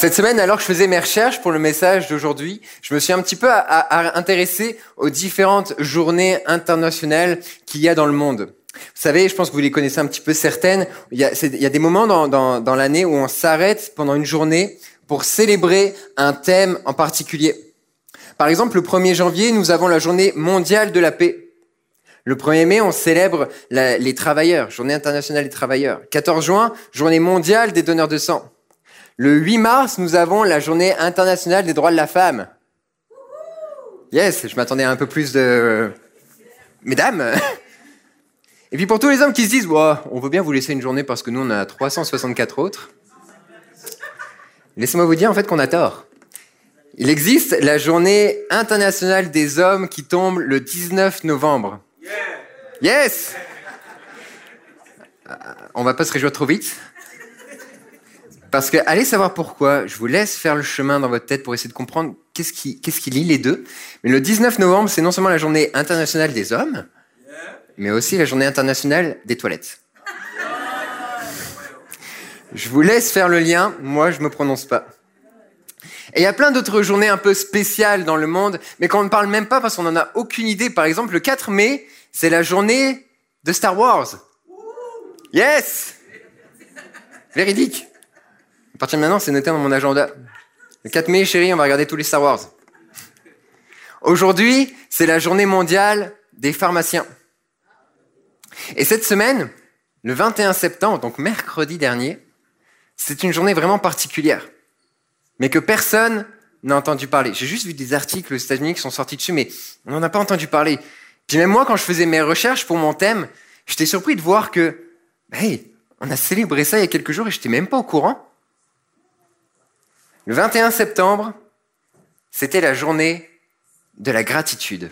Cette semaine, alors que je faisais mes recherches pour le message d'aujourd'hui, je me suis un petit peu intéressé aux différentes journées internationales qu'il y a dans le monde. Vous savez, je pense que vous les connaissez un petit peu certaines. Il y a des moments dans l'année où on s'arrête pendant une journée pour célébrer un thème en particulier. Par exemple, le 1er janvier, nous avons la journée mondiale de la paix. Le 1er mai, on célèbre les travailleurs, journée internationale des travailleurs. 14 juin, journée mondiale des donneurs de sang. Le 8 mars, nous avons la journée internationale des droits de la femme. Yes, je m'attendais à un peu plus de... Mesdames. Et puis pour tous les hommes qui se disent oh, on veut bien vous laisser une journée parce que nous, on a 364 autres. Laissez-moi vous dire en fait qu'on a tort. Il existe la journée internationale des hommes qui tombe le 19 novembre. Yes. On va pas se réjouir trop vite. Parce que, allez savoir pourquoi, je vous laisse faire le chemin dans votre tête pour essayer de comprendre qu'est-ce qui lie les deux. Mais le 19 novembre, c'est non seulement la journée internationale des hommes, mais aussi la journée internationale des toilettes. Je vous laisse faire le lien, moi je me prononce pas. Et il y a plein d'autres journées un peu spéciales dans le monde, mais qu'on ne parle même pas parce qu'on n'en a aucune idée. Par exemple, le 4 mai, c'est la journée de Star Wars. Yes! Véridique. À partir de maintenant, c'est noté dans mon agenda. Le 4 mai, chérie, on va regarder tous les Star Wars. Aujourd'hui, c'est la journée mondiale des pharmaciens. Et cette semaine, le 21 septembre, donc mercredi dernier, c'est une journée vraiment particulière, mais que personne n'a entendu parler. J'ai juste vu des articles aux États-Unis qui sont sortis dessus, mais on n'en a pas entendu parler. Puis même moi, quand je faisais mes recherches pour mon thème, j'étais surpris de voir que, hey, on a célébré ça il y a quelques jours et je n'étais même pas au courant. Le 21 septembre, c'était la journée de la gratitude.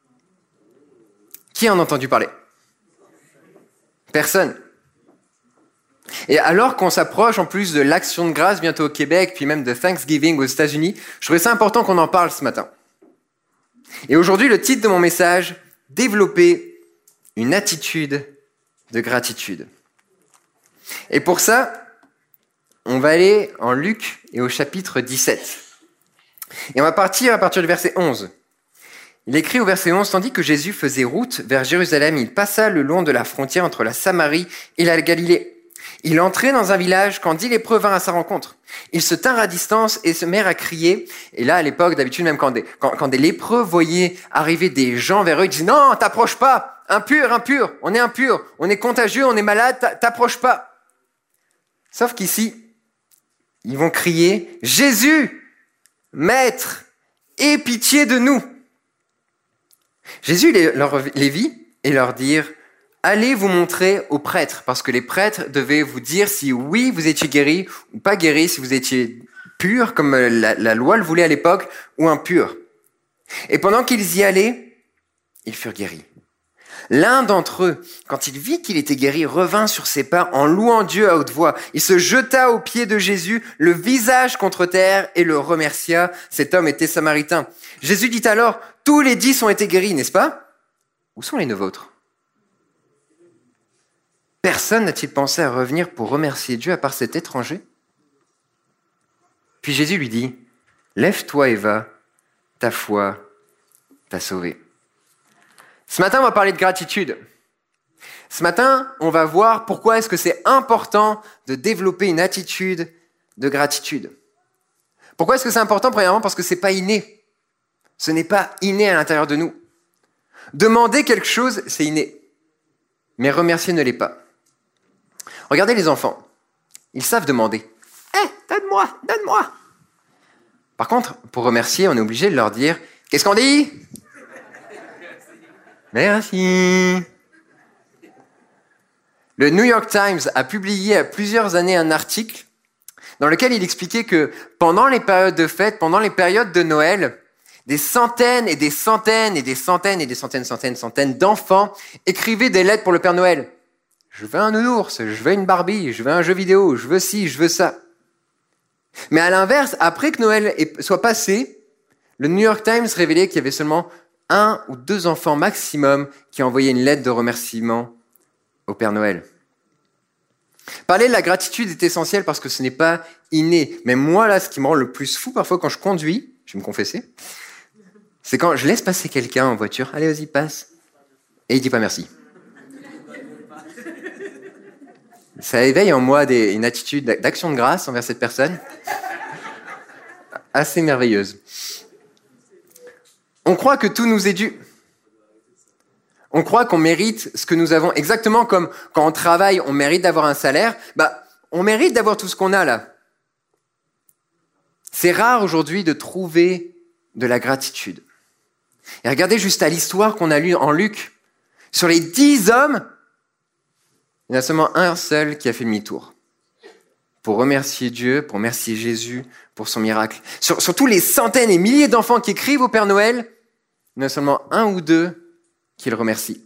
Qui en a entendu parler ? Personne. Et alors qu'on s'approche en plus de l'Action de grâce bientôt au Québec, puis même de Thanksgiving aux États-Unis, je trouvais ça important qu'on en parle ce matin. Et aujourd'hui, le titre de mon message, développer une attitude de gratitude. Et pour ça, on va aller en Luc et au chapitre 17. Et on va partir à partir du verset 11. Il écrit au verset 11, « Tandis que Jésus faisait route vers Jérusalem, il passa le long de la frontière entre la Samarie et la Galilée. Il entrait dans un village quand 10 lépreux vinrent à sa rencontre. Ils se tinrent à distance et se mirent à crier. » Et là, à l'époque, d'habitude, même quand des lépreux voyaient arriver des gens vers eux, ils disaient « Non, t'approches pas, impur, on est contagieux, on est malade, t'approches pas. » Sauf qu'ici, ils vont crier « Jésus, Maître, aie pitié de nous !» Jésus les vit et leur dit « Allez vous montrer aux prêtres » parce que les prêtres devaient vous dire si oui, vous étiez guéri ou pas guéri, si vous étiez pur, comme la loi le voulait à l'époque, ou impur. Et pendant qu'ils y allaient, ils furent guéris. L'un d'entre eux, quand il vit qu'il était guéri, revint sur ses pas en louant Dieu à haute voix. Il se jeta aux pieds de Jésus, le visage contre terre, et le remercia. Cet homme était samaritain. Jésus dit alors, « Tous les 10 ont été guéris, n'est-ce pas ? Où sont les 9 autres ? » Personne n'a-t-il pensé à revenir pour remercier Dieu à part cet étranger ? Puis Jésus lui dit, « Lève-toi et va, ta foi t'a sauvé. » Ce matin, on va parler de gratitude. Ce matin, on va voir pourquoi est-ce que c'est important de développer une attitude de gratitude. Pourquoi est-ce que c'est important ? Premièrement, parce que c'est pas inné. Ce n'est pas inné à l'intérieur de nous. Demander quelque chose, c'est inné. Mais remercier ne l'est pas. Regardez les enfants. Ils savent demander. « Donne-moi, donne-moi !» Par contre, pour remercier, on est obligé de leur dire « Qu'est-ce qu'on dit ?» Merci. Le New York Times a publié il y a plusieurs années un article dans lequel il expliquait que pendant les périodes de fête, pendant les périodes de Noël, des centaines et des centaines et des centaines et des centaines d'enfants écrivaient des lettres pour le Père Noël. Je veux un nounours, je veux une Barbie, je veux un jeu vidéo, je veux ci, je veux ça. Mais à l'inverse, après que Noël soit passé, le New York Times révélait qu'il y avait seulement 1 ou 2 enfants maximum qui envoyaient une lettre de remerciement au Père Noël. Parler de la gratitude est essentiel parce que ce n'est pas inné. Mais moi, là, ce qui me rend le plus fou parfois quand je conduis, je vais me confesser, c'est quand je laisse passer quelqu'un en voiture. Allez, vas-y, passe. Et il dit pas merci. Ça éveille en moi une attitude d'action de grâce envers cette personne assez merveilleuse. On croit que tout nous est dû. On croit qu'on mérite ce que nous avons, exactement comme quand on travaille, on mérite d'avoir un salaire, on mérite d'avoir tout ce qu'on a là. C'est rare aujourd'hui de trouver de la gratitude. Et regardez juste à l'histoire qu'on a lue en Luc. Sur les 10 hommes, il y en a seulement un seul qui a fait demi-tour. Pour remercier Dieu, pour remercier Jésus pour son miracle. Sur tous les centaines et milliers d'enfants qui écrivent au Père Noël, il y en a seulement un ou deux qui le remercient.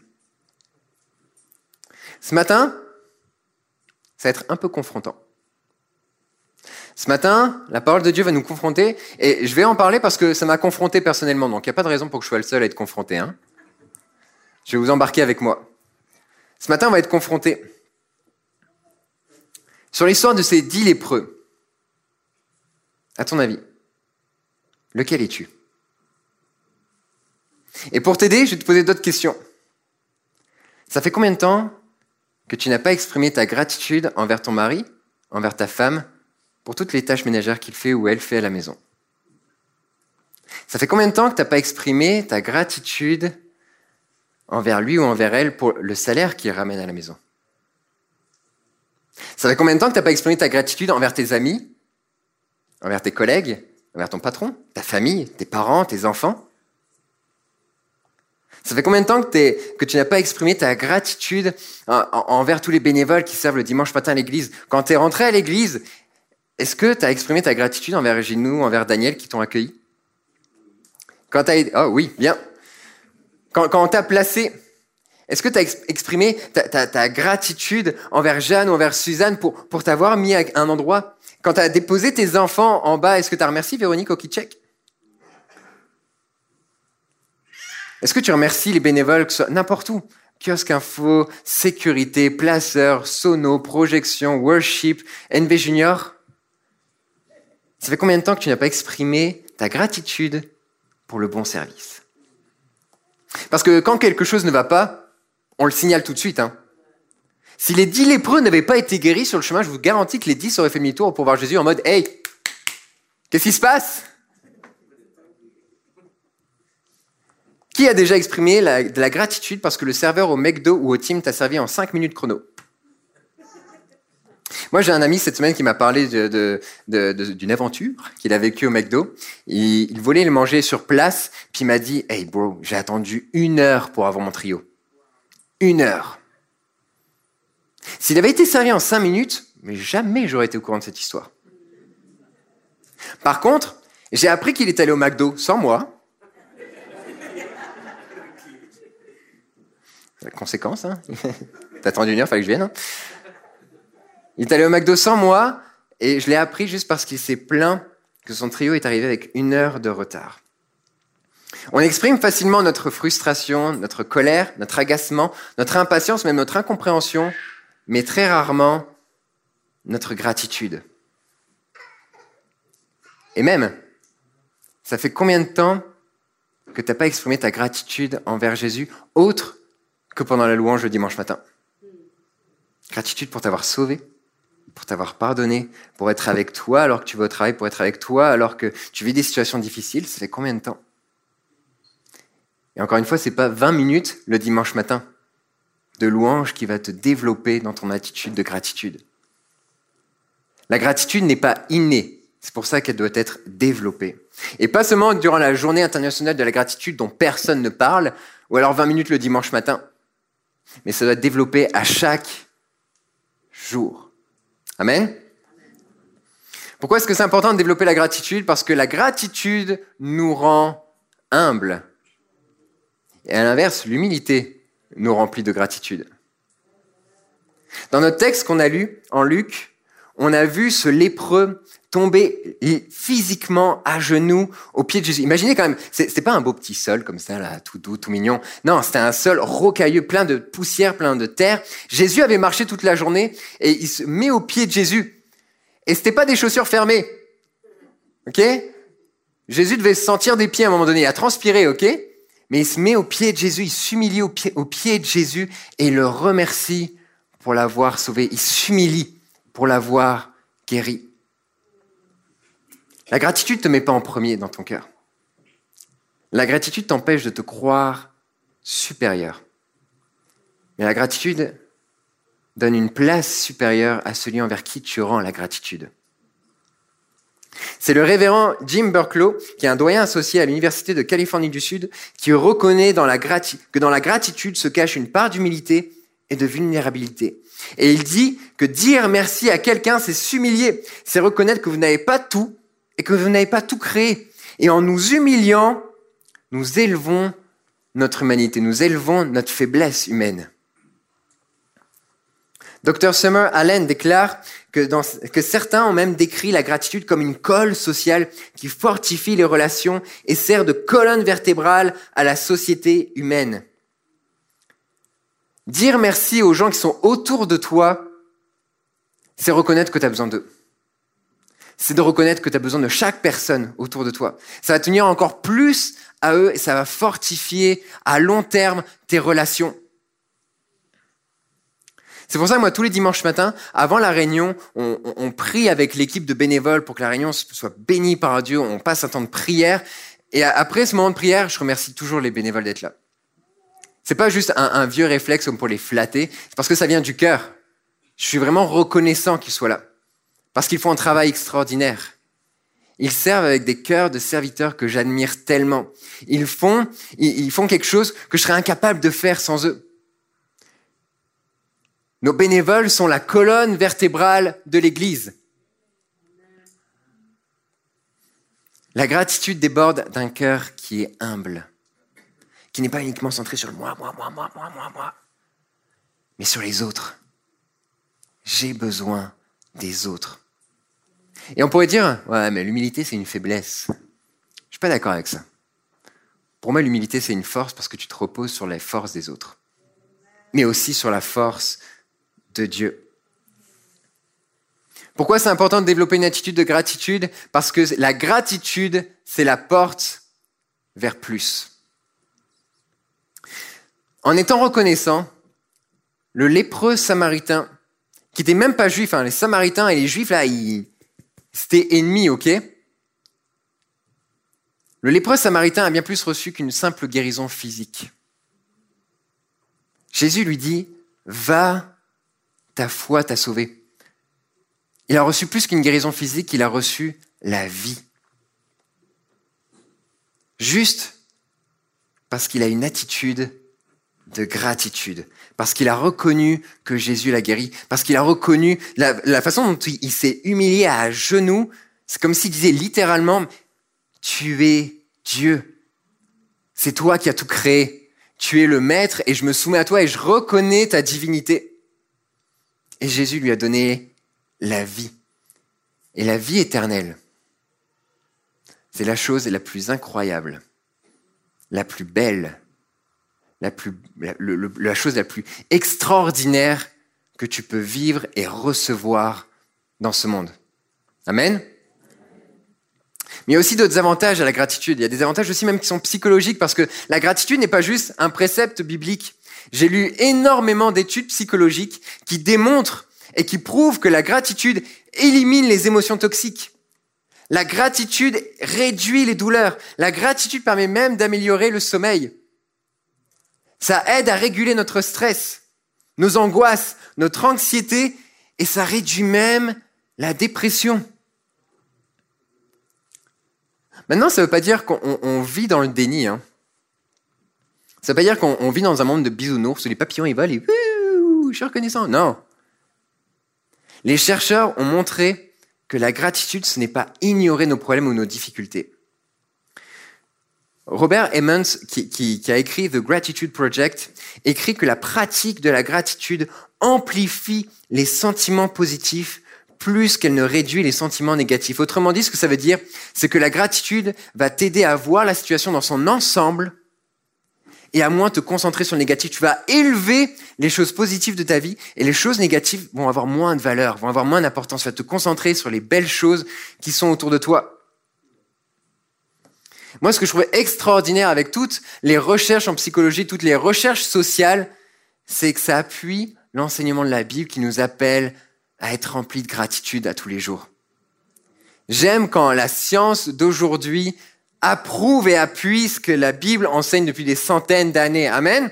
Ce matin, ça va être un peu confrontant. Ce matin, la parole de Dieu va nous confronter, et je vais en parler parce que ça m'a confronté personnellement, donc il n'y a pas de raison pour que je sois le seul à être confronté. Je vais vous embarquer avec moi. Ce matin, on va être confronté sur l'histoire de ces 10 lépreux. À ton avis, lequel es-tu ? Et pour t'aider, je vais te poser d'autres questions. Ça fait combien de temps que tu n'as pas exprimé ta gratitude envers ton mari, envers ta femme, pour toutes les tâches ménagères qu'il fait ou elle fait à la maison ? Ça fait combien de temps que tu n'as pas exprimé ta gratitude envers lui ou envers elle pour le salaire qu'il ramène à la maison ? Ça fait combien de temps que tu n'as pas exprimé ta gratitude envers tes amis, envers tes collègues, envers ton patron, ta famille, tes parents, tes enfants ? Ça fait combien de temps que tu n'as pas exprimé ta gratitude envers tous les bénévoles qui servent le dimanche matin à l'église ? Quand tu es rentré à l'église, est-ce que tu as exprimé ta gratitude envers Ginou, envers Daniel qui t'ont accueilli ? Oh oui, bien. Quand on t'a placé, est-ce que tu as exprimé ta gratitude envers Jeanne ou envers Suzanne pour t'avoir mis à un endroit ? Quand tu as déposé tes enfants en bas, est-ce que tu as remercié Véronique Okitchek ? Est-ce que tu remercies les bénévoles, que ce soit n'importe où ? Kiosque Info, sécurité, placeur, sono, projection, worship, NV Junior ? Ça fait combien de temps que tu n'as pas exprimé ta gratitude pour le bon service ? Parce que quand quelque chose ne va pas, on le signale tout de suite. Si les 10 lépreux n'avaient pas été guéris sur le chemin, je vous garantis que les 10 auraient fait demi-tour pour voir Jésus en mode « Hey, qu'est-ce qui se passe ?» Qui a déjà exprimé de la gratitude parce que le serveur au McDo ou au Tim t'a servi en 5 minutes chrono ? Moi, j'ai un ami cette semaine qui m'a parlé d'une aventure qu'il a vécue au McDo. Il voulait le manger sur place, puis il m'a dit « Hey bro, j'ai attendu 1 heure pour avoir mon trio. 1 heure. » S'il avait été servi en 5 minutes, mais jamais j'aurais été au courant de cette histoire. Par contre, j'ai appris qu'il est allé au McDo sans moi. La conséquence, T'as attendu 1 heure, fallait que je vienne. Il est allé au McDo sans moi, et je l'ai appris juste parce qu'il s'est plaint que son trio est arrivé avec 1 heure de retard. On exprime facilement notre frustration, notre colère, notre agacement, notre impatience, même notre incompréhension, mais très rarement notre gratitude. Et même, ça fait combien de temps que tu n'as pas exprimé ta gratitude envers Jésus, autre que pendant la louange le dimanche matin ? Gratitude pour t'avoir sauvé, pour t'avoir pardonné, pour être avec toi alors que tu vas au travail, pour être avec toi alors que tu vis des situations difficiles. Ça fait combien de temps ? Et encore une fois, ce n'est pas 20 minutes le dimanche matin de louange qui va te développer dans ton attitude de gratitude. La gratitude n'est pas innée. C'est pour ça qu'elle doit être développée. Et pas seulement durant la journée internationale de la gratitude dont personne ne parle, ou alors 20 minutes le dimanche matin. Mais ça doit être développé à chaque jour. Amen ? Pourquoi est-ce que c'est important de développer la gratitude ? Parce que la gratitude nous rend humbles. Et à l'inverse, l'humilité nous remplit de gratitude. Dans notre texte qu'on a lu en Luc, on a vu ce lépreux tomber physiquement à genoux au pied de Jésus. Imaginez quand même, c'était pas un beau petit sol comme ça, là, tout doux, tout mignon. Non, c'était un sol rocailleux, plein de poussière, plein de terre. Jésus avait marché toute la journée et il se met au pied de Jésus. Et c'était pas des chaussures fermées. Ok? Jésus devait se sentir des pieds à un moment donné, à transpirer, ok? Mais il se met au pied de Jésus, il s'humilie au pied de Jésus et il le remercie pour l'avoir sauvé. Il s'humilie pour l'avoir guéri. La gratitude ne te met pas en premier dans ton cœur. La gratitude t'empêche de te croire supérieur. Mais la gratitude donne une place supérieure à celui envers qui tu rends la gratitude. C'est le révérend Jim Burklow, qui est un doyen associé à l'Université de Californie du Sud, qui reconnaît que dans la gratitude se cache une part d'humilité et de vulnérabilité. Et il dit que dire merci à quelqu'un, c'est s'humilier, c'est reconnaître que vous n'avez pas tout et que vous n'avez pas tout créé. Et en nous humiliant, nous élevons notre humanité, nous élevons notre faiblesse humaine. Dr. Summer Allen déclare que certains ont même décrit la gratitude comme une colle sociale qui fortifie les relations et sert de colonne vertébrale à la société humaine. Dire merci aux gens qui sont autour de toi, c'est reconnaître que tu as besoin d'eux. C'est de reconnaître que tu as besoin de chaque personne autour de toi. Ça va tenir encore plus à eux et ça va fortifier à long terme tes relations. C'est pour ça que moi, tous les dimanches matins, avant la réunion, on prie avec l'équipe de bénévoles pour que la réunion soit bénie par Dieu. On passe un temps de prière. Et après ce moment de prière, je remercie toujours les bénévoles d'être là. C'est pas juste un vieux réflexe comme pour les flatter. C'est parce que ça vient du cœur. Je suis vraiment reconnaissant qu'ils soient là. Parce qu'ils font un travail extraordinaire. Ils servent avec des cœurs de serviteurs que j'admire tellement. Ils font quelque chose que je serais incapable de faire sans eux. Nos bénévoles sont la colonne vertébrale de l'Église. La gratitude déborde d'un cœur qui est humble, qui n'est pas uniquement centré sur le moi, mais sur les autres. J'ai besoin des autres. Et on pourrait dire, ouais, mais l'humilité, c'est une faiblesse. Je suis pas d'accord avec ça. Pour moi, l'humilité, c'est une force parce que tu te reposes sur les forces des autres, mais aussi sur la force de Dieu. Pourquoi c'est important de développer une attitude de gratitude? Parce que la gratitude, c'est la porte vers plus. En étant reconnaissant, le lépreux samaritain, qui n'était même pas juif, les samaritains et les juifs, là, c'était ennemis, ok? Le lépreux samaritain a bien plus reçu qu'une simple guérison physique. Jésus lui dit, va, ta foi t'a sauvé. Il a reçu plus qu'une guérison physique, il a reçu la vie. Juste parce qu'il a une attitude de gratitude, parce qu'il a reconnu que Jésus l'a guéri, parce qu'il a reconnu la façon dont il s'est humilié à genoux. C'est comme s'il disait littéralement, tu es Dieu. C'est toi qui as tout créé. Tu es le maître et je me soumets à toi et je reconnais ta divinité. Et Jésus lui a donné la vie. Et la vie éternelle, c'est la chose la plus incroyable, la plus belle, la chose la plus extraordinaire que tu peux vivre et recevoir dans ce monde. Amen. Mais il y a aussi d'autres avantages à la gratitude. Il y a des avantages aussi même qui sont psychologiques parce que la gratitude n'est pas juste un précepte biblique. J'ai lu énormément d'études psychologiques qui démontrent et qui prouvent que la gratitude élimine les émotions toxiques. La gratitude réduit les douleurs. La gratitude permet même d'améliorer le sommeil. Ça aide à réguler notre stress, nos angoisses, notre anxiété et ça réduit même la dépression. Maintenant, ça ne veut pas dire qu'on vit dans le déni. Ça ne veut pas dire qu'on vit dans un monde de bisounours où les papillons ils volent et je suis reconnaissant. Non. Les chercheurs ont montré que la gratitude, ce n'est pas ignorer nos problèmes ou nos difficultés. Robert Emmons, qui a écrit The Gratitude Project, écrit que la pratique de la gratitude amplifie les sentiments positifs plus qu'elle ne réduit les sentiments négatifs. Autrement dit, ce que ça veut dire, c'est que la gratitude va t'aider à voir la situation dans son ensemble et à moins te concentrer sur le négatif. Tu vas élever les choses positives de ta vie et les choses négatives vont avoir moins de valeur, vont avoir moins d'importance. Tu vas te concentrer sur les belles choses qui sont autour de toi. Moi, ce que je trouvais extraordinaire avec toutes les recherches en psychologie, toutes les recherches sociales, c'est que ça appuie l'enseignement de la Bible qui nous appelle à être remplis de gratitude à tous les jours. J'aime quand la science d'aujourd'hui approuve et appuie ce que la Bible enseigne depuis des centaines d'années. Amen.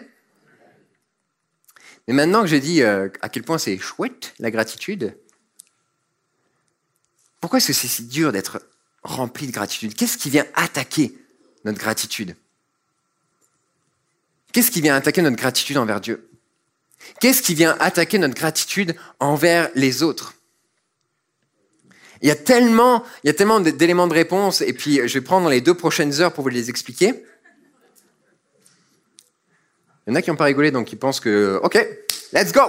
Mais maintenant que j'ai dit à quel point c'est chouette la gratitude, pourquoi est-ce que c'est si dur d'être rempli de gratitude? Qu'est-ce qui vient attaquer notre gratitude? Qu'est-ce qui vient attaquer notre gratitude envers Dieu? Qu'est-ce qui vient attaquer notre gratitude envers les autres? Il y a tellement d'éléments de réponse, et puis je vais prendre les 2 prochaines heures pour vous les expliquer. Il y en a qui n'ont pas rigolé, donc ils pensent que « OK, let's go !»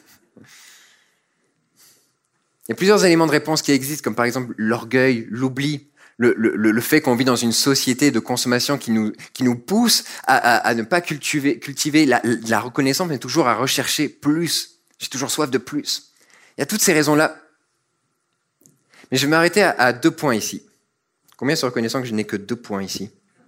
Il y a plusieurs éléments de réponse qui existent, comme par exemple l'orgueil, l'oubli, le fait qu'on vit dans une société de consommation qui nous pousse à ne pas cultiver la reconnaissance, mais toujours à rechercher plus. J'ai toujours soif de plus. Il y a toutes ces raisons-là. Mais je vais m'arrêter à 2 points ici. Combien sont reconnaissants que je n'ai que 2 points ici?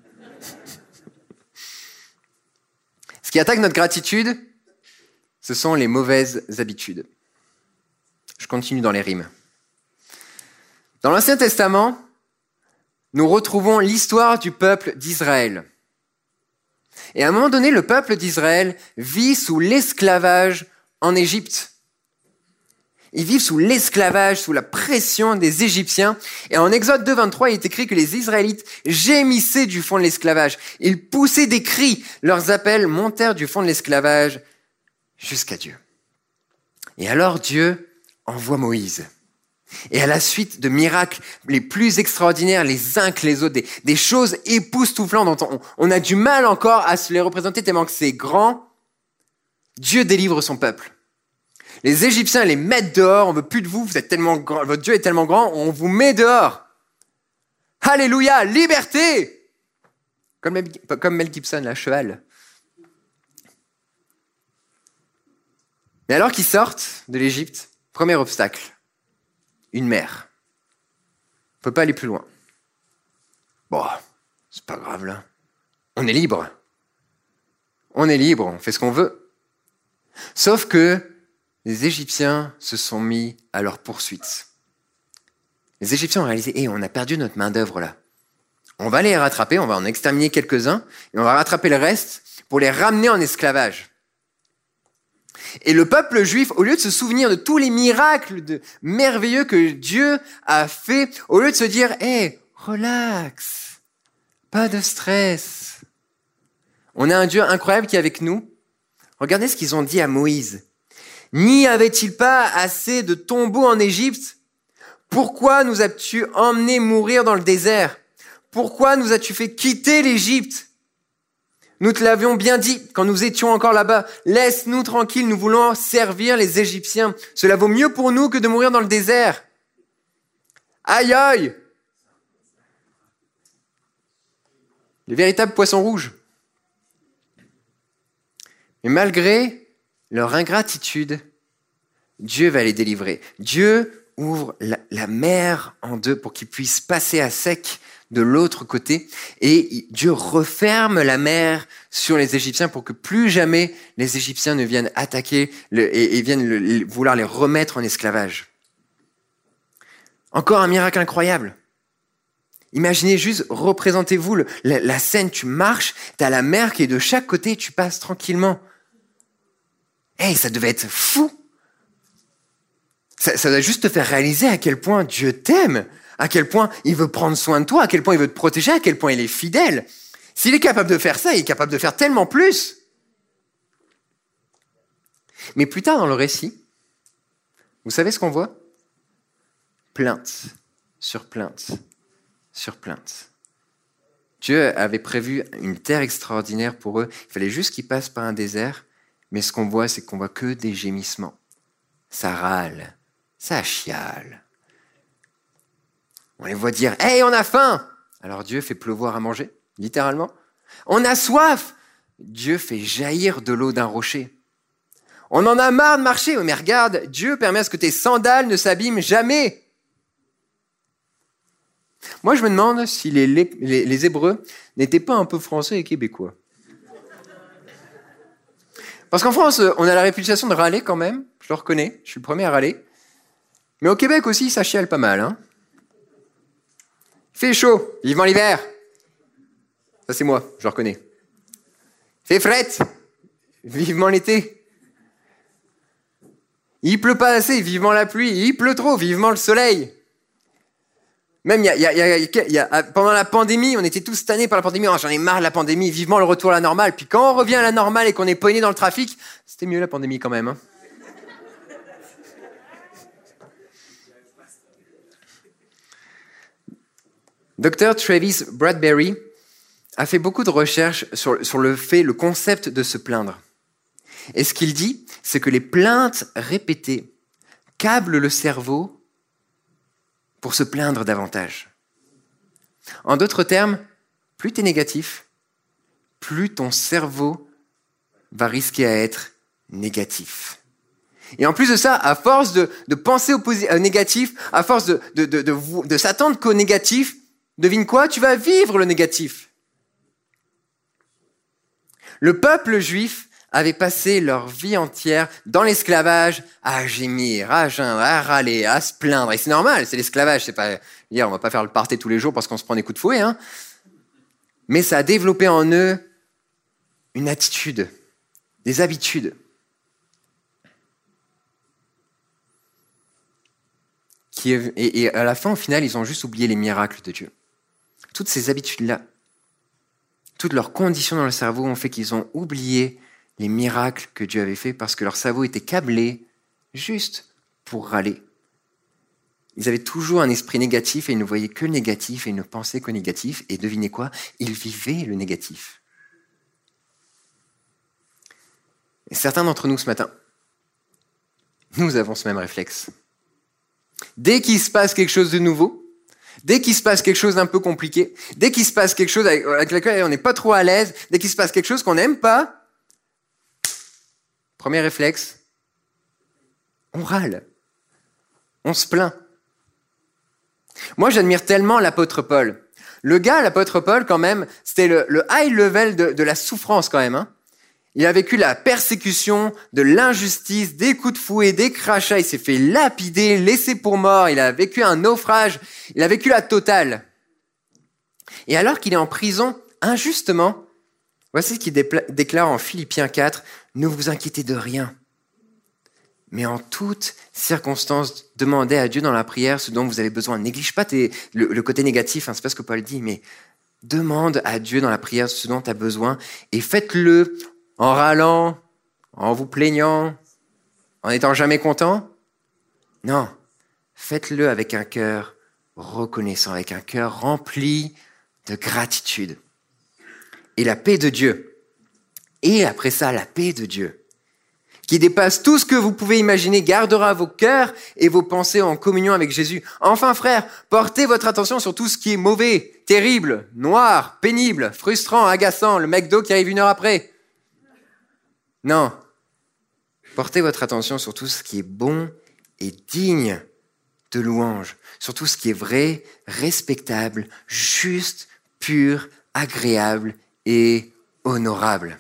Ce qui attaque notre gratitude, ce sont les mauvaises habitudes. Je continue dans les rimes. Dans l'Ancien Testament, nous retrouvons l'histoire du peuple d'Israël. Et à un moment donné, le peuple d'Israël vit sous l'esclavage en Égypte. Ils vivent sous l'esclavage, sous la pression des Égyptiens. Et en Exode 2, 23, il est écrit que les Israélites gémissaient du fond de l'esclavage. Ils poussaient des cris. Leurs appels montèrent du fond de l'esclavage jusqu'à Dieu. Et alors Dieu envoie Moïse. Et à la suite de miracles les plus extraordinaires, les uns que les autres, des choses époustouflantes dont on a du mal encore à se les représenter tellement que c'est grand, Dieu délivre son peuple. Les Égyptiens les mettent dehors, on veut plus de vous, vous êtes tellement grand, votre Dieu est tellement grand, on vous met dehors. Alléluia, liberté! Comme Mel Gibson, la cheval. Mais alors qu'ils sortent de l'Égypte, premier obstacle, une mer. On ne peut pas aller plus loin. Bon, c'est pas grave là. On est libre. On est libre, on fait ce qu'on veut. Sauf que les Égyptiens se sont mis à leur poursuite. Les Égyptiens ont réalisé, on a perdu notre main-d'œuvre là. On va les rattraper, on va en exterminer quelques-uns, et on va rattraper le reste pour les ramener en esclavage. Et le peuple juif, au lieu de se souvenir de tous les miracles merveilleux que Dieu a fait, au lieu de se dire, relax, pas de stress. On a un Dieu incroyable qui est avec nous. Regardez ce qu'ils ont dit à Moïse. N'y avait-il pas assez de tombeaux en Égypte? Pourquoi nous as-tu emmenés mourir dans le désert? Pourquoi nous as-tu fait quitter l'Égypte? Nous te l'avions bien dit quand nous étions encore là-bas. Laisse-nous tranquilles, nous voulons servir les Égyptiens. Cela vaut mieux pour nous que de mourir dans le désert. Aïe aïe! Les véritables poissons rouges. Mais malgré leur ingratitude, Dieu va les délivrer. Dieu ouvre la mer en deux pour qu'ils puissent passer à sec de l'autre côté. Et Dieu referme la mer sur les Égyptiens pour que plus jamais les Égyptiens ne viennent attaquer et viennent vouloir les remettre en esclavage. Encore un miracle incroyable. Imaginez juste, représentez-vous la scène, tu marches, tu as la mer qui est de chaque côté et tu passes tranquillement. Ça devait être fou. Ça doit juste te faire réaliser à quel point Dieu t'aime, à quel point il veut prendre soin de toi, à quel point il veut te protéger, à quel point il est fidèle. S'il est capable de faire ça, il est capable de faire tellement plus. Mais plus tard dans le récit, vous savez ce qu'on voit? Plainte sur plainte sur plainte. Dieu avait prévu une terre extraordinaire pour eux. Il fallait juste qu'ils passent par un désert. Mais ce qu'on voit, c'est qu'on voit que des gémissements. Ça râle, ça chiale. On les voit dire « Hey, on a faim !» Alors Dieu fait pleuvoir à manger, littéralement. « On a soif !» Dieu fait jaillir de l'eau d'un rocher. On en a marre de marcher, mais regarde, Dieu permet à ce que tes sandales ne s'abîment jamais. Moi, je me demande si les Hébreux n'étaient pas un peu français et québécois. Parce qu'en France, on a la réputation de râler quand même, je le reconnais, je suis le premier à râler. Mais au Québec aussi, ça chiale pas mal. Hein. Il fait chaud, vivement l'hiver. Ça c'est moi, je le reconnais. Il fait frette, vivement l'été. Il pleut pas assez, vivement la pluie. Il pleut trop, vivement le soleil. Même pendant la pandémie, on était tous tannés par la pandémie. Oh, j'en ai marre de la pandémie, vivement le retour à la normale. Puis quand on revient à la normale et qu'on est pogné dans le trafic, c'était mieux la pandémie quand même. Hein. Dr. Travis Bradbury a fait beaucoup de recherches sur le concept de se plaindre. Et ce qu'il dit, c'est que les plaintes répétées câblent le cerveau pour se plaindre davantage. En d'autres termes, plus tu es négatif, plus ton cerveau va risquer à être négatif. Et en plus de ça, à force de penser au négatif, à force de s'attendre qu'au négatif, devine quoi? Tu vas vivre le négatif. Le peuple juif avait passé leur vie entière dans l'esclavage à gémir, à geindre, à râler, à se plaindre. Et c'est normal, c'est l'esclavage. C'est pas, on va pas faire le party tous les jours parce qu'on se prend des coups de fouet. Hein. Mais ça a développé en eux une attitude, des habitudes. Et à la fin, au final, ils ont juste oublié les miracles de Dieu. Toutes ces habitudes-là, toutes leurs conditions dans le cerveau ont fait qu'ils ont oublié les miracles que Dieu avait faits parce que leur cerveau était câblé juste pour râler. Ils avaient toujours un esprit négatif et ils ne voyaient que le négatif et ils ne pensaient qu'au négatif. Et devinez quoi? Ils vivaient le négatif. Et certains d'entre nous ce matin, nous avons ce même réflexe. Dès qu'il se passe quelque chose de nouveau, dès qu'il se passe quelque chose d'un peu compliqué, dès qu'il se passe quelque chose avec lequel on n'est pas trop à l'aise, dès qu'il se passe quelque chose qu'on n'aime pas, premier réflexe, on râle, on se plaint. Moi, j'admire tellement l'apôtre Paul. Le gars, l'apôtre Paul, quand même, c'était le high level de la souffrance quand même. Hein. Il a vécu la persécution, de l'injustice, des coups de fouet, des crachats. Il s'est fait lapider, laisser pour mort. Il a vécu un naufrage. Il a vécu la totale. Et alors qu'il est en prison, injustement, voici ce qu'il déclare en Philippiens 4, « Ne vous inquiétez de rien, mais en toutes circonstances, demandez à Dieu dans la prière ce dont vous avez besoin. » Néglige pas le côté négatif, hein, c'est pas ce que Paul dit, mais demande à Dieu dans la prière ce dont tu as besoin et faites-le en râlant, en vous plaignant, en n'étant jamais content. Non, faites-le avec un cœur reconnaissant, avec un cœur rempli de gratitude. Et la paix de Dieu, et après ça, la paix de Dieu, qui dépasse tout ce que vous pouvez imaginer, gardera vos cœurs et vos pensées en communion avec Jésus. Enfin, frères, portez votre attention sur tout ce qui est mauvais, terrible, noir, pénible, frustrant, agaçant, le McDo qui arrive 1 heure après. Non, portez votre attention sur tout ce qui est bon et digne de louange, sur tout ce qui est vrai, respectable, juste, pur, agréable et honorable.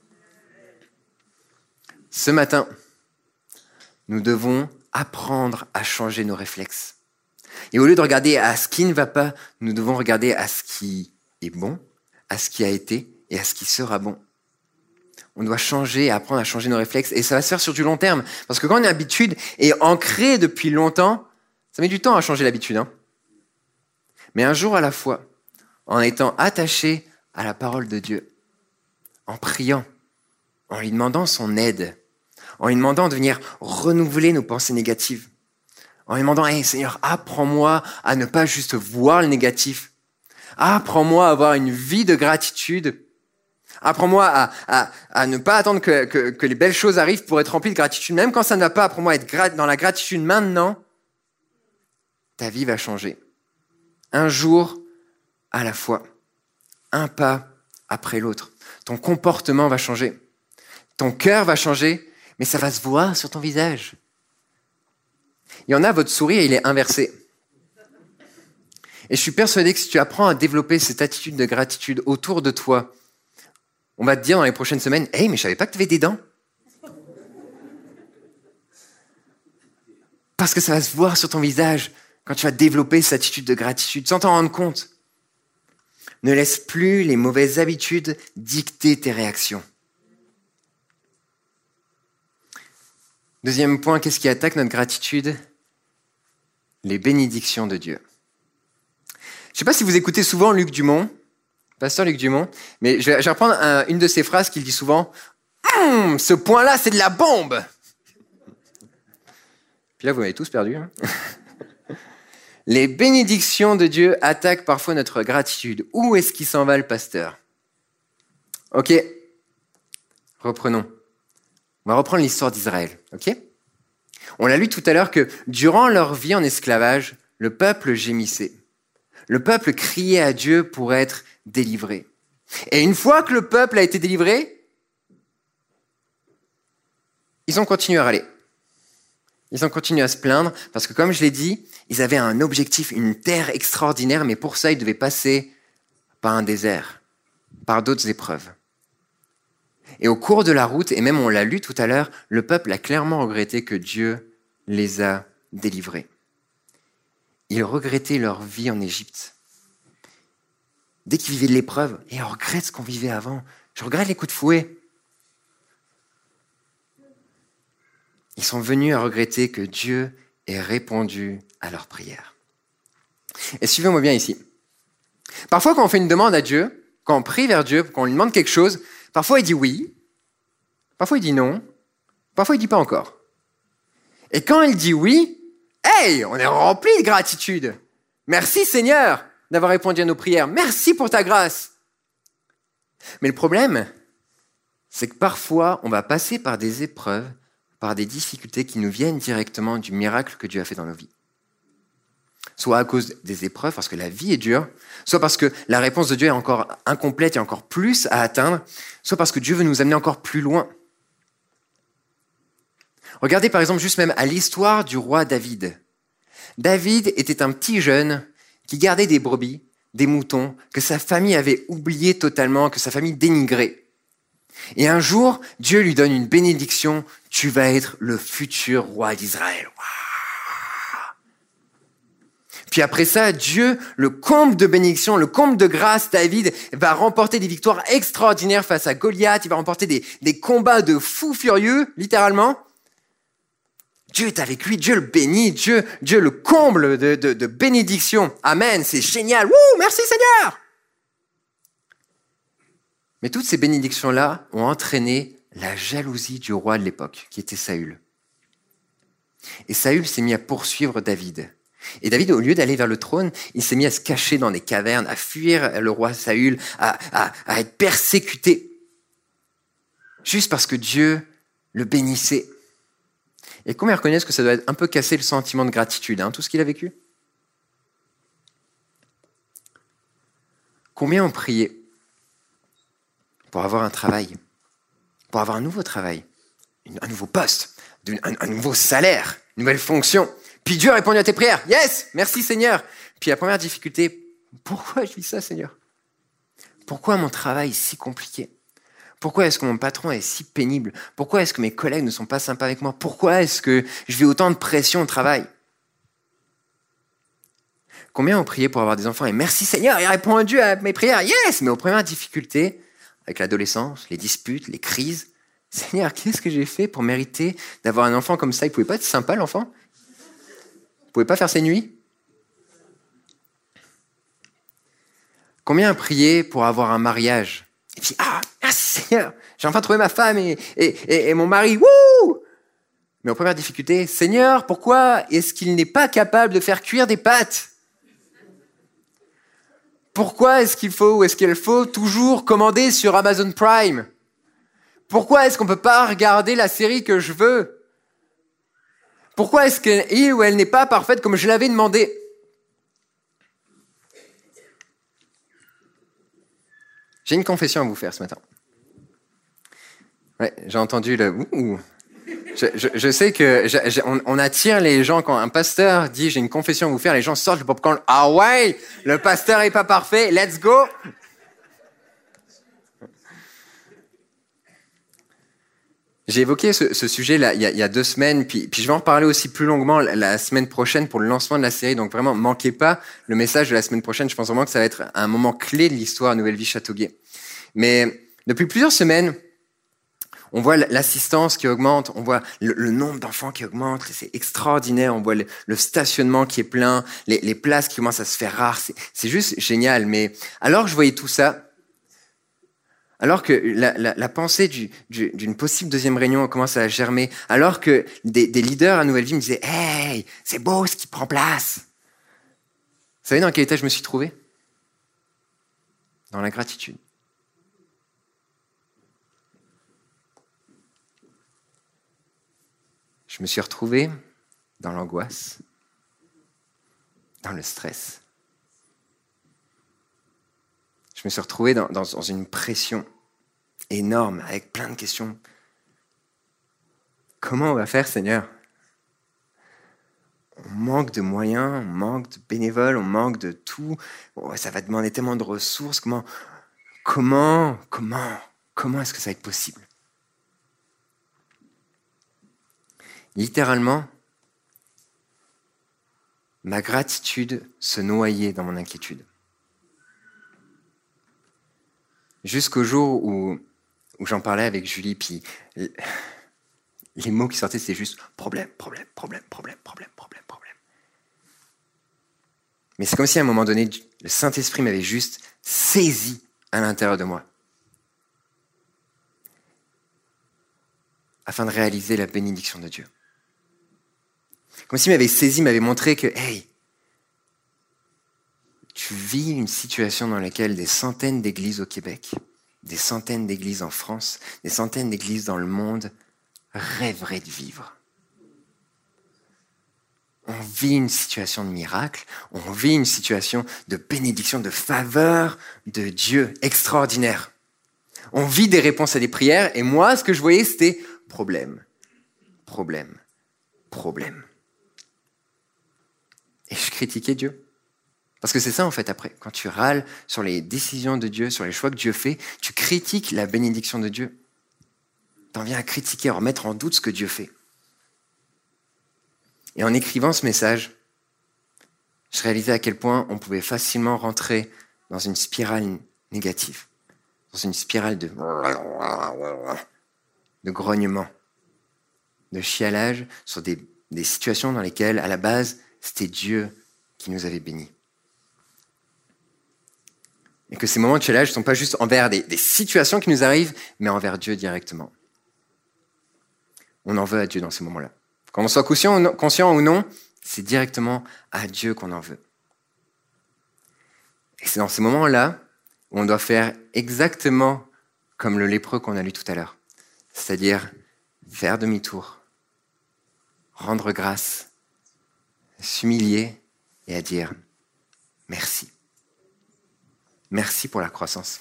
Ce matin, nous devons apprendre à changer nos réflexes. Et au lieu de regarder à ce qui ne va pas, nous devons regarder à ce qui est bon, à ce qui a été et à ce qui sera bon. On doit changer et apprendre à changer nos réflexes. Et ça va se faire sur du long terme. Parce que quand une habitude est ancrée depuis longtemps, ça met du temps à changer l'habitude. Hein. Mais un jour à la fois, en étant attaché à la parole de Dieu, en priant, en lui demandant son aide, en lui demandant de venir renouveler nos pensées négatives, en lui demandant « Hey Seigneur, apprends-moi à ne pas juste voir le négatif. Apprends-moi à avoir une vie de gratitude. Apprends-moi à ne pas attendre que les belles choses arrivent pour être rempli de gratitude. Même quand ça ne va pas, apprends-moi à être dans la gratitude maintenant. » Ta vie va changer. Un jour à la fois, un pas après l'autre. ton comportement va changer, ton cœur va changer, mais ça va se voir sur ton visage. Il y en a, votre sourire, il est inversé. Et je suis persuadé que si tu apprends à développer cette attitude de gratitude autour de toi, on va te dire dans les prochaines semaines, « Hey, mais je savais pas que tu avais des dents. » Parce que ça va se voir sur ton visage quand tu vas développer cette attitude de gratitude sans t'en rendre compte. Ne laisse plus les mauvaises habitudes dicter tes réactions. Deuxième point, qu'est-ce qui attaque notre gratitude? Les bénédictions de Dieu. Je ne sais pas si vous écoutez souvent Luc Dumont, pasteur Luc Dumont, mais je vais reprendre une de ses phrases qu'il dit souvent. « Ce point-là, c'est de la bombe !» Puis là, vous m'avez tous perdu. Hein. Les bénédictions de Dieu attaquent parfois notre gratitude. Où est-ce qu'il s'en va, le pasteur? Ok, reprenons. On va reprendre l'histoire d'Israël, ok? On l'a lu tout à l'heure que durant leur vie en esclavage, le peuple gémissait. Le peuple criait à Dieu pour être délivré. Et une fois que le peuple a été délivré, ils ont continué à râler. Ils ont continué à se plaindre parce que, comme je l'ai dit, ils avaient un objectif, une terre extraordinaire, mais pour ça, ils devaient passer par un désert, par d'autres épreuves. Et au cours de la route, et même on l'a lu tout à l'heure, le peuple a clairement regretté que Dieu les a délivrés. Ils regrettaient leur vie en Égypte. Dès qu'ils vivaient de l'épreuve, et on regrette ce qu'on vivait avant. Je regrette les coups de fouet. Ils sont venus à regretter que Dieu ait répondu à leurs prières. Et suivez-moi bien ici. Parfois, quand on fait une demande à Dieu, quand on prie vers Dieu, quand on lui demande quelque chose, parfois il dit oui, parfois il dit non, parfois il dit pas encore. Et quand il dit oui, hey, on est rempli de gratitude. Merci Seigneur d'avoir répondu à nos prières. Merci pour ta grâce. Mais le problème, c'est que parfois, on va passer par des épreuves, par des difficultés qui nous viennent directement du miracle que Dieu a fait dans nos vies. Soit à cause des épreuves, parce que la vie est dure, soit parce que la réponse de Dieu est encore incomplète et encore plus à atteindre, soit parce que Dieu veut nous amener encore plus loin. Regardez par exemple juste même à l'histoire du roi David. David était un petit jeune qui gardait des brebis, des moutons, que sa famille avait oublié totalement, que sa famille dénigrait. Et un jour, Dieu lui donne une bénédiction, tu vas être le futur roi d'Israël. Waouh! Puis après ça, Dieu le comble de bénédiction, le comble de grâce. David va remporter des victoires extraordinaires face à Goliath, il va remporter des combats de fous furieux, littéralement. Dieu est avec lui, Dieu le bénit, Dieu le comble de bénédiction. Amen, c'est génial. Wouh, merci Seigneur! Mais toutes ces bénédictions-là ont entraîné la jalousie du roi de l'époque, qui était Saül. Et Saül s'est mis à poursuivre David. Et David, au lieu d'aller vers le trône, il s'est mis à se cacher dans des cavernes, à fuir le roi Saül, à être persécuté. Juste parce que Dieu le bénissait. Et combien reconnaissent que ça doit un peu casser le sentiment de gratitude, tout ce qu'il a vécu? Combien ont prié pour avoir un travail, pour avoir un nouveau travail, un nouveau poste, un nouveau salaire, une nouvelle fonction. Puis Dieu a répondu à tes prières. Yes, merci Seigneur. Puis la première difficulté, pourquoi je vis ça Seigneur? Pourquoi mon travail est si compliqué? Pourquoi est-ce que mon patron est si pénible? Pourquoi est-ce que mes collègues ne sont pas sympas avec moi? Pourquoi est-ce que je vis autant de pression au travail? Combien ont prié pour avoir des enfants? Et merci Seigneur, il a répondu à mes prières. Yes, mais aux premières difficultés, avec l'adolescence, les disputes, les crises. Seigneur, qu'est-ce que j'ai fait pour mériter d'avoir un enfant comme ça? Il ne pouvait pas être sympa, l'enfant? Il ne pouvait pas faire ses nuits? Combien ont prié pour avoir un mariage? Et puis, merci Seigneur, j'ai enfin trouvé ma femme et mon mari. Wouh! Mais aux premières difficultés, Seigneur, pourquoi est-ce qu'il n'est pas capable de faire cuire des pâtes? Pourquoi est-ce qu'il faut ou est-ce qu'elle faut toujours commander sur Amazon Prime? Pourquoi est-ce qu'on ne peut pas regarder la série que je veux? Pourquoi est-ce qu'il ou elle n'est pas parfaite comme je l'avais demandé? J'ai une confession à vous faire ce matin. Ouais, j'ai entendu le ouh. Je sais que on attire les gens quand un pasteur dit j'ai une confession à vous faire, les gens sortent le popcorn. Ah ouais, le pasteur est pas parfait, let's go. J'ai évoqué ce sujet là il y a 2 semaines, puis je vais en reparler aussi plus longuement la semaine prochaine pour le lancement de la série. Donc vraiment, manquez pas le message de la semaine prochaine. Je pense vraiment que ça va être un moment clé de l'histoire Nouvelle Vie Châteauguay. Mais depuis plusieurs semaines, on voit l'assistance qui augmente, on voit le nombre d'enfants qui augmente, c'est extraordinaire, on voit le stationnement qui est plein, les places qui commencent à se faire rares, c'est juste génial. Mais alors que je voyais tout ça, alors que la pensée d'une possible deuxième réunion commence à germer, alors que des leaders à Nouvelle Vie me disaient « Hey, c'est beau ce qui prend place !» Vous savez dans quel état je me suis trouvé? Dans la gratitude. Je me suis retrouvé dans l'angoisse, dans le stress. Je me suis retrouvé dans une pression énorme, avec plein de questions. Comment on va faire, Seigneur? On manque de moyens, on manque de bénévoles, on manque de tout. Ça va demander tellement de ressources. Comment est-ce que ça va être possible? Littéralement, ma gratitude se noyait dans mon inquiétude. Jusqu'au jour où j'en parlais avec Julie, puis les mots qui sortaient, c'était juste problème. Mais c'est comme si à un moment donné, le Saint-Esprit m'avait juste saisi à l'intérieur de moi, afin de réaliser la bénédiction de Dieu. Comme s'il m'avait saisi, m'avait montré que, hey, tu vis une situation dans laquelle des centaines d'églises au Québec, des centaines d'églises en France, des centaines d'églises dans le monde rêveraient de vivre. On vit une situation de miracle, on vit une situation de bénédiction, de faveur de Dieu extraordinaire. On vit des réponses à des prières, et moi, ce que je voyais, c'était problème. Et je critiquais Dieu. Parce que c'est ça, en fait, après. Quand tu râles sur les décisions de Dieu, sur les choix que Dieu fait, tu critiques la bénédiction de Dieu. Tu en viens à critiquer, à remettre en doute ce que Dieu fait. Et en écrivant ce message, je réalisais à quel point on pouvait facilement rentrer dans une spirale négative, dans une spirale de grognement, de chialage sur des situations dans lesquelles, à la base, c'était Dieu qui nous avait bénis. Et que ces moments de chialage ne sont pas juste envers des situations qui nous arrivent, mais envers Dieu directement. On en veut à Dieu dans ces moments-là. Qu'on en soit conscient ou non, c'est directement à Dieu qu'on en veut. Et c'est dans ces moments-là où on doit faire exactement comme le lépreux qu'on a lu tout à l'heure. C'est-à-dire faire demi-tour, rendre grâce, s'humilier et à dire merci. Merci pour la croissance.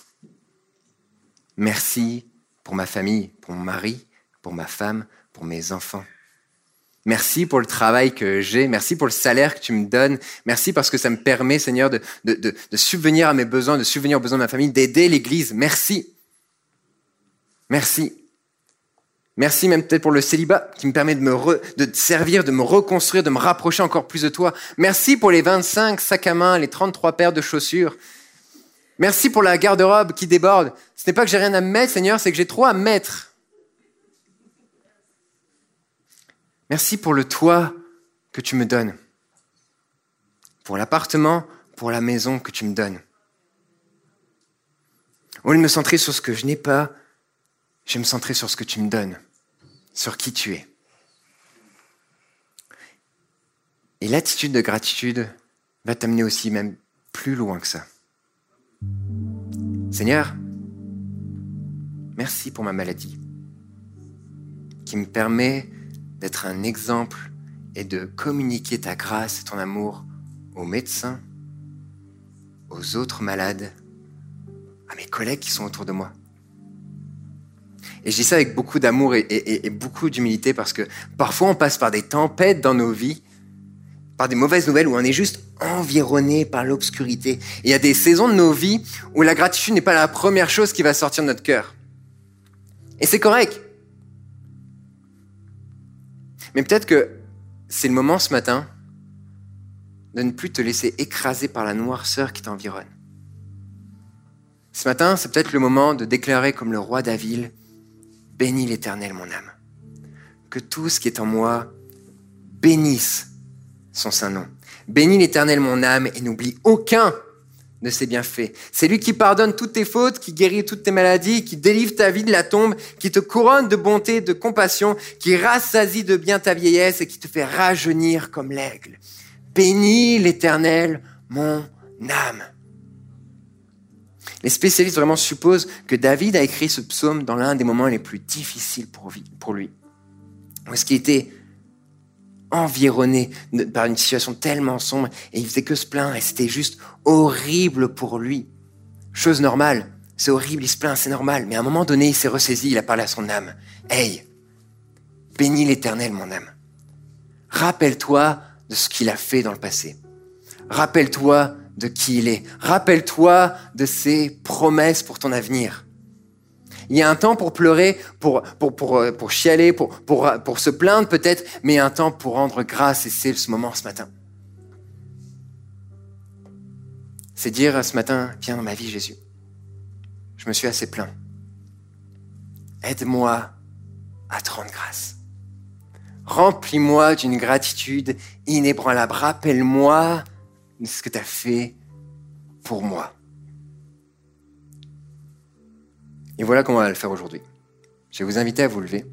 Merci pour ma famille, pour mon mari, pour ma femme, pour mes enfants. Merci pour le travail que j'ai. Merci pour le salaire que tu me donnes. Merci parce que ça me permet, Seigneur, de subvenir à mes besoins, de subvenir aux besoins de ma famille, d'aider l'Église. Merci. Merci. Merci même peut-être pour le célibat qui me permet de te servir, de me reconstruire, de me rapprocher encore plus de toi. Merci pour les 25 sacs à main, les 33 paires de chaussures. Merci pour la garde-robe qui déborde. Ce n'est pas que j'ai rien à mettre, Seigneur, c'est que j'ai trop à mettre. Merci pour le toit que tu me donnes, pour l'appartement, pour la maison que tu me donnes. Au lieu de me centrer sur ce que je n'ai pas, je vais me centrer sur ce que tu me donnes, sur qui tu es. Et l'attitude de gratitude va t'amener aussi même plus loin que ça. Seigneur, merci pour ma maladie, qui me permet d'être un exemple et de communiquer ta grâce et ton amour aux médecins, aux autres malades, à mes collègues qui sont autour de moi. Et je dis ça avec beaucoup d'amour et beaucoup d'humilité parce que parfois on passe par des tempêtes dans nos vies, par des mauvaises nouvelles où on est juste environné par l'obscurité. Et il y a des saisons de nos vies où la gratitude n'est pas la première chose qui va sortir de notre cœur. Et c'est correct. Mais peut-être que c'est le moment ce matin de ne plus te laisser écraser par la noirceur qui t'environne. Ce matin, c'est peut-être le moment de déclarer comme le roi David, « Bénis l'Éternel, mon âme. Que tout ce qui est en moi bénisse son saint nom. Bénis l'Éternel, mon âme, et n'oublie aucun de ses bienfaits. C'est lui qui pardonne toutes tes fautes, qui guérit toutes tes maladies, qui délivre ta vie de la tombe, qui te couronne de bonté, de compassion, qui rassasie de bien ta vieillesse et qui te fait rajeunir comme l'aigle. Bénis l'Éternel, mon âme. » Les spécialistes vraiment supposent que David a écrit ce psaume dans l'un des moments les plus difficiles pour lui. Où est-ce qu'il était environné par une situation tellement sombre et il faisait que se plaindre et c'était juste horrible pour lui. Chose normale, c'est horrible, il se plaint, c'est normal. Mais à un moment donné, il s'est ressaisi, il a parlé à son âme. « Hey, bénis l'Éternel, mon âme. Rappelle-toi de ce qu'il a fait dans le passé. Rappelle-toi de qui il est. Rappelle-toi de ses promesses pour ton avenir. » Il y a un temps pour pleurer, pour chialer, pour se plaindre peut-être, mais il y a un temps pour rendre grâce et c'est ce moment ce matin. C'est dire ce matin, viens dans ma vie Jésus. Je me suis assez plaint. Aide-moi à te rendre grâce. Remplis-moi d'une gratitude inébranlable. Rappelle-moi de ce que tu as fait pour moi. Et voilà comment on va le faire aujourd'hui. Je vais vous inviter à vous lever.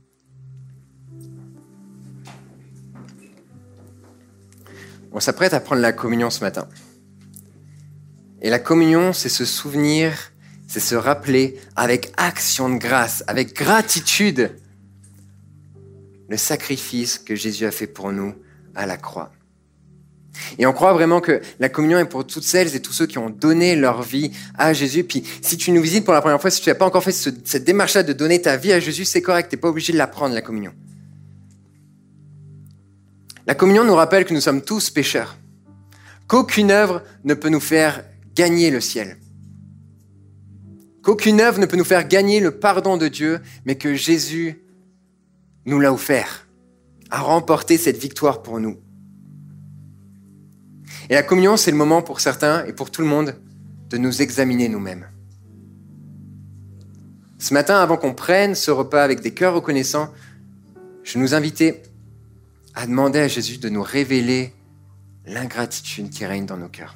On s'apprête à prendre la communion ce matin. Et la communion, c'est se souvenir, c'est se rappeler avec action de grâce, avec gratitude, le sacrifice que Jésus a fait pour nous à la croix. Et on croit vraiment que la communion est pour toutes celles et tous ceux qui ont donné leur vie à Jésus. Puis si tu nous visites pour la première fois, si tu n'as pas encore fait cette démarche-là de donner ta vie à Jésus, c'est correct, tu n'es pas obligé de la prendre, la communion. La communion nous rappelle que nous sommes tous pécheurs, qu'aucune œuvre ne peut nous faire gagner le ciel, qu'aucune œuvre ne peut nous faire gagner le pardon de Dieu, mais que Jésus nous l'a offert, a remporté cette victoire pour nous. Et la communion, c'est le moment pour certains et pour tout le monde de nous examiner nous-mêmes. Ce matin, avant qu'on prenne ce repas avec des cœurs reconnaissants, je nous invitais à demander à Jésus de nous révéler l'ingratitude qui règne dans nos cœurs.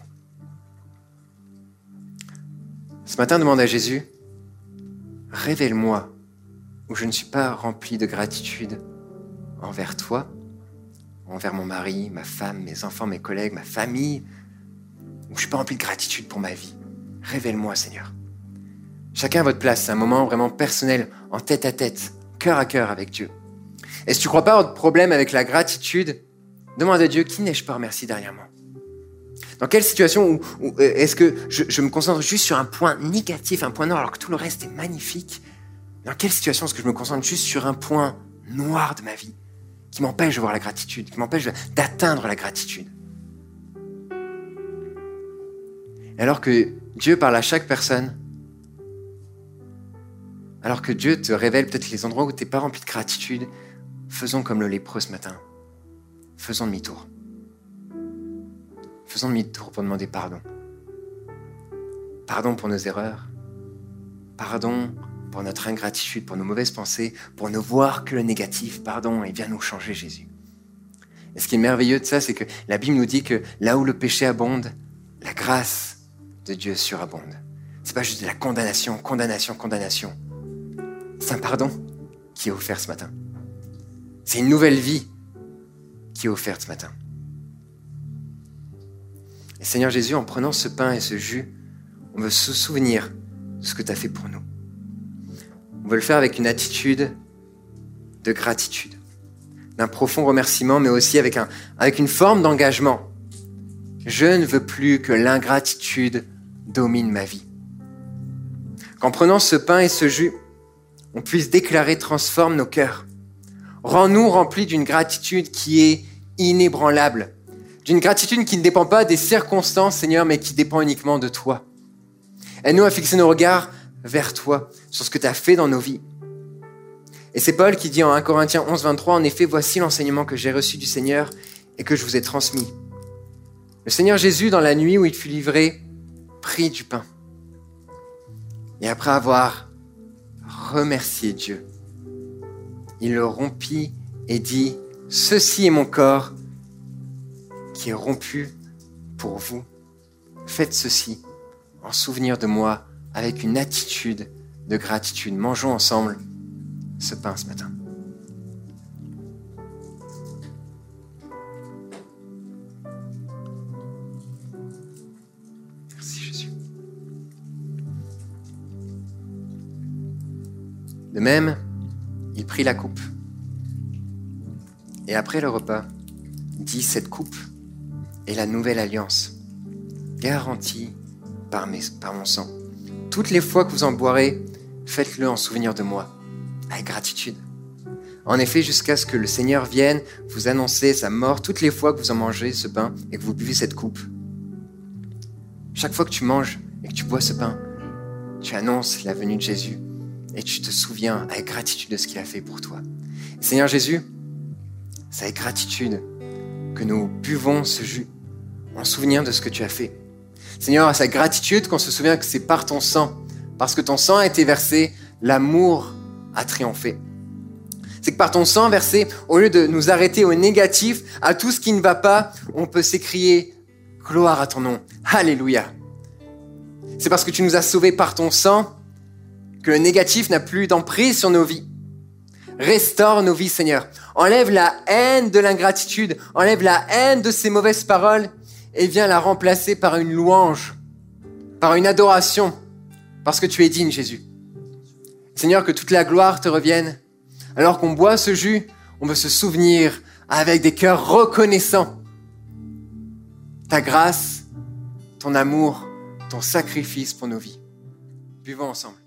Ce matin, demande à Jésus, révèle-moi où je ne suis pas rempli de gratitude envers toi, envers mon mari, ma femme, mes enfants, mes collègues, ma famille, où je ne suis pas rempli de gratitude pour ma vie. Révèle-moi, Seigneur. Chacun à votre place, c'est un moment vraiment personnel, en tête à tête, cœur à cœur avec Dieu. Et si tu ne crois pas avoir de problème avec la gratitude, demande à Dieu, qui n'ai-je pas remercié dernièrement ? Dans quelle situation où est-ce que je me concentre juste sur un point négatif, un point noir, alors que tout le reste est magnifique ? Dans quelle situation est-ce que je me concentre juste sur un point noir de ma vie qui m'empêche de voir la gratitude, qui m'empêche d'atteindre la gratitude? Et alors que Dieu parle à chaque personne, alors que Dieu te révèle peut-être les endroits où tu n'es pas rempli de gratitude, faisons comme le lépreux ce matin. Faisons demi-tour. Faisons demi-tour pour demander pardon. Pardon pour nos erreurs. Pardon pour notre ingratitude, pour nos mauvaises pensées, pour ne voir que le négatif. Pardon, et viens nous changer, Jésus. Et ce qui est merveilleux de ça, c'est que la Bible nous dit que là où le péché abonde, la grâce de Dieu surabonde. C'est pas juste de la condamnation. C'est un pardon qui est offert ce matin. C'est une nouvelle vie qui est offerte ce matin. Et Seigneur Jésus, en prenant ce pain et ce jus, on veut se souvenir de ce que tu as fait pour nous. On veut le faire avec une attitude de gratitude, d'un profond remerciement, mais aussi avec une forme d'engagement. Je ne veux plus que l'ingratitude domine ma vie. Qu'en prenant ce pain et ce jus, on puisse déclarer « Transforme nos cœurs ». Rends-nous remplis d'une gratitude qui est inébranlable, d'une gratitude qui ne dépend pas des circonstances, Seigneur, mais qui dépend uniquement de toi. Aide-nous à fixer nos regards vers toi, sur ce que tu as fait dans nos vies. Et c'est Paul qui dit en 1 Corinthiens 11, 23, « En effet, voici l'enseignement que j'ai reçu du Seigneur et que je vous ai transmis. » Le Seigneur Jésus, dans la nuit où il fut livré, prit du pain. Et après avoir remercié Dieu, il le rompit et dit, « Ceci est mon corps qui est rompu pour vous. Faites ceci en souvenir de moi avec une attitude de gratitude. » Mangeons ensemble ce pain ce matin. Merci Jésus. De même, il prit la coupe. Et après le repas, dit, cette coupe est la nouvelle alliance, garantie par mon sang. Toutes les fois que vous en boirez, faites-le en souvenir de moi, avec gratitude. En effet, jusqu'à ce que le Seigneur vienne vous annoncer sa mort, toutes les fois que vous en mangez ce pain et que vous buvez cette coupe, chaque fois que tu manges et que tu bois ce pain, tu annonces la venue de Jésus et tu te souviens avec gratitude de ce qu'il a fait pour toi. Seigneur Jésus, c'est avec gratitude que nous buvons ce jus en souvenir de ce que tu as fait. Seigneur, c'est avec gratitude qu'on se souvient que c'est par ton sang, parce que ton sang a été versé, l'amour a triomphé. C'est que par ton sang versé, au lieu de nous arrêter au négatif, à tout ce qui ne va pas, on peut s'écrier « Gloire à ton nom, Alléluia ». C'est parce que tu nous as sauvés par ton sang que le négatif n'a plus d'emprise sur nos vies. Restaure nos vies, Seigneur. Enlève la haine de l'ingratitude, enlève la haine de ces mauvaises paroles et viens la remplacer par une louange, par une adoration, parce que tu es digne, Jésus. Seigneur, que toute la gloire te revienne. Alors qu'on boit ce jus, on veut se souvenir avec des cœurs reconnaissants. Ta grâce, ton amour, ton sacrifice pour nos vies. Buvons ensemble.